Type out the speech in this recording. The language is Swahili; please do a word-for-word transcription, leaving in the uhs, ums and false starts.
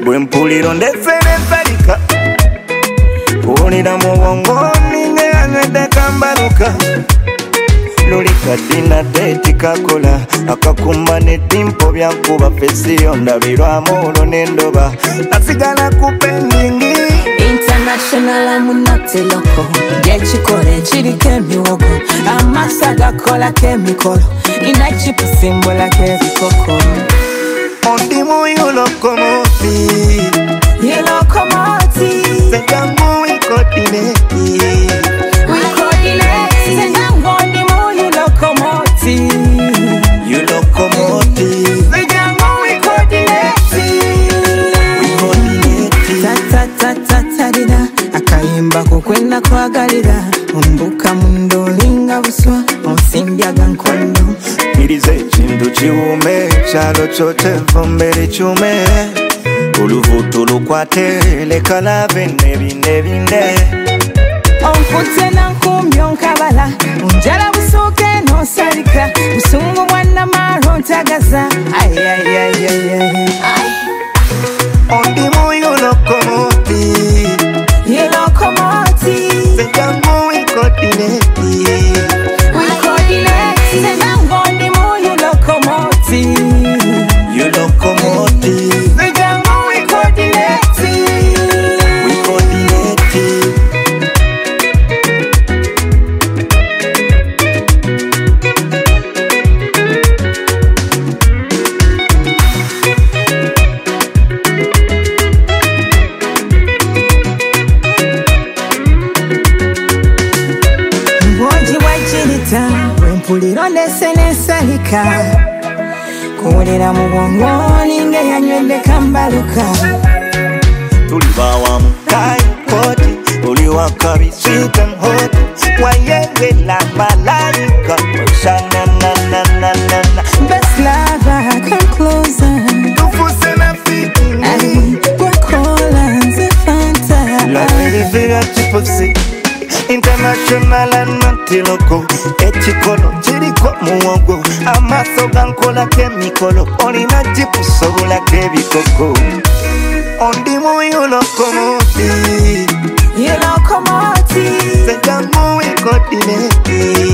Bwempuliro ndeferensalika kuwulira mu bwongo ninga yanywedde kambaluka lulika dina teti kakola akakumba ne dimpo byankuba fesiyo ndabirwamu olwo nendoba nasigala ku pendingi International amunate loko Yechikole chirike miwogo Amasa gakola kemikolo Inachipusimbola kebikoko Ondimu yulokomoti Yulokomoti Sejangu wikodineti Wikodineti Sejangu ondimu yulokomoti Yulokomoti Sejangu wikodineti Wikodineti Ta ta ta ta dida Akayimba kukwenda kwagalira Umbuka mundolinga buswa Osimbyaga nkondo Irize chindu chiume Chalo chote mfombere chume Uluvutu lukwate Lekala bine bine bine Onkute na nkumbyo nkabala Unjala busuke no salika Usungu mwana maro ntagaza Ay ay ay ay ay Ondimu yulokomoti Yulokomoti Sejangu wikodineti Wikodineti Sejangu ondimu yulokomoti Yulokomoti Sejangu wikodineti Wikodineti Mboji wajirita Wempuliro nese nesalika Kuwulira mu bwongo ninga yanywedde kambaluka Tulibawa mukai koti Uliwa kabi sweet and hot Wayenge la malaika Shana na na na na na Best lover, come closer Tufuse na fiti Ay, wakola nze fanta La verifera chiposi International and Montiloko Echikolo, chiriko muwogo Amaso gankola kemikolo Olina jipu sogola kebikoko Ondimu yulokomoti Yulokomoti Sejangu wikodineti